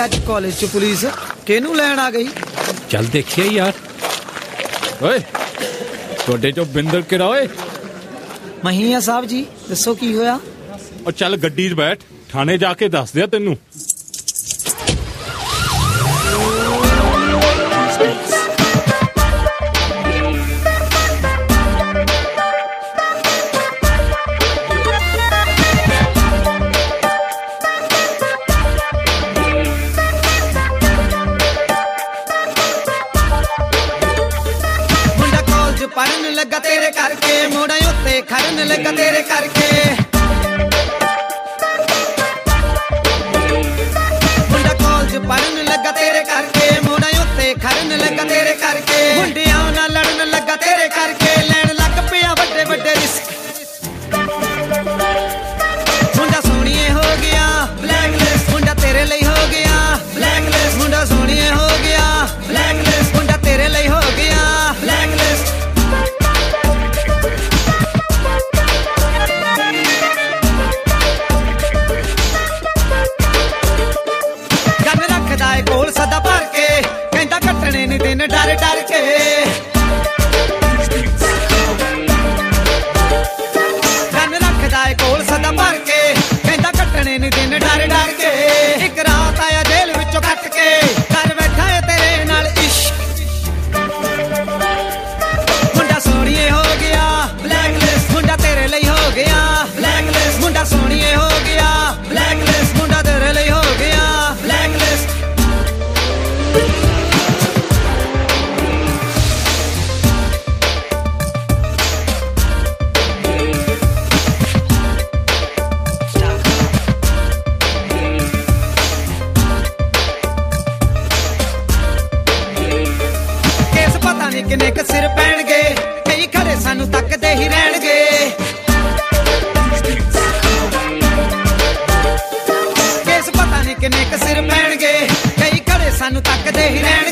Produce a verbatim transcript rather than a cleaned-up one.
ਅੱਜ ਕਾਲਜ ਚ ਪੁਲਿਸ ਕਿਹਨੂੰ ਲੈਣ ਆ ਗਈ? ਚੱਲ ਦੇਖੀਏ ਯਾਰ। ਓਏ ਤੁਹਾਡੇ ਚੋਂ ਬਿੰਦਰ ਕਿਹੜਾ ਓਏ? ਮਹੀਆ ਸਾਹਿਬ ਜੀ, ਦੱਸੋ ਕੀ ਹੋਇਆ? ਉਹ ਚੱਲ ਗੱਡੀ 'ਚ ਬੈਠ, ਥਾਣੇ ਜਾ ਕੇ ਦੱਸ ਦਿਆ ਤੈਨੂੰ। ਪੜਨ ਲੱਗਾ ਤੇਰੇ ਕਰਕੇ, ਮੋੜਾਂ ਉੱਤੇ ਖੜਨ ਲੱਗਾ ਤੇਰੇ ਕਰਕੇ, ਮੁੰਡਾ ਕਾਲਜ ਪੜਨ ਲੱਗਾ ਤੇਰੇ ਕਰਕੇ, ਮੋੜਾਂ ਉੱਤੇ ਖੜਨ ਲੱਗਾ ਤੇਰੇ ਕਰਕੇ, ਮੁੰਡਿਆਂ ਨਾਲ ਲੜਨ ਲੱਗਾ ਤੇਰੇ ਕਰਕੇ, ਲੈਣ ਲੱਗ ਪਿਆ ਵੱਡੇ ਵੱਡੇ ਰਿਸਕ, ਮੁੰਡਾ ਸੋਹਣੀਏ ਹੋ ਗਿਆ ਬਲੈਕਲਿਸਟ, ਮੁੰਡਾ ਤੇਰੇ ਲਈ ਹੋ ਗਿਆ ਬਲੈਕਲਿਸਟ, ਮੁੰਡਾ ਸੋਹਣੀਏ ਹੋ ਗਿਆ ਬਲੈਕਲਿਸਟ, ਮੁੰਡਾ ਤੇਰੇ ਲਈ ਹੋ ਗਿਆ ਬਲੈਕਲਿਸਟ। ਕੋਲ ਸਦਾ ਭਰ ਕੇ ਕਹਿੰਦਾ ਕੱਟਣੇ ਨੀ ਦਿਨ ਡਰ ਡਰ ਕੇ, ਕੰਨ ਰੱਖਦਾ ਏ ਕੋਲ ਸਦਾ ਭਰ ਕੇ ਕਹਿੰਦਾ ਕੱਟਣੇ ਨੀ ਦਿਨ ਡਰ ਡਰ ਕੇ, ਇੱਕ ਰਾਤ ਆਇਆ ਜੇਲ੍ਹ ਵਿੱਚੋਂ ਕੱਟ ਕੇ, ਕਰ ਬੈਠਾ ਏ ਤੇਰੇ ਨਾਲ ਇਸ਼ਕ, ਮੁੰਡਾ ਸੋਹਣੀਏ ਹੋ ਗਿਆ ਬਲੈਕਲਿਸਟ, ਮੁੰਡਾ ਤੇਰੇ ਲਈ ਹੋ ਗਿਆ ਬਲੈਕਲਿਸਟ, ਮੁੰਡਾ ਸੋਹਣੀਏ ਹੋ ਗਿਆ ਬਲੈਕਲਿਸਟ, ਮੁੰਡਾ ਤੇਰੇ ਲਈ ਹੋ ਗਿਆ ਬਲੈਕਲਿਸਟ। ਕਿੰਨੇ ਕ ਸਿਰ ਪੈਣਗੇ, ਕਈ ਖੜੇ ਸਾਨੂੰ ਤੱਕਦੇ ਹੀ ਰਹਿਣਗੇ, ਕੇਸ ਪਤਾ ਨਹੀਂ ਕਿੰਨੇ ਕ ਸਿਰ ਪੈਣਗੇ, ਕਈ ਖੜੇ ਸਾਨੂੰ ਤੱਕਦੇ ਹੀ ਰਹਿਣਗੇ।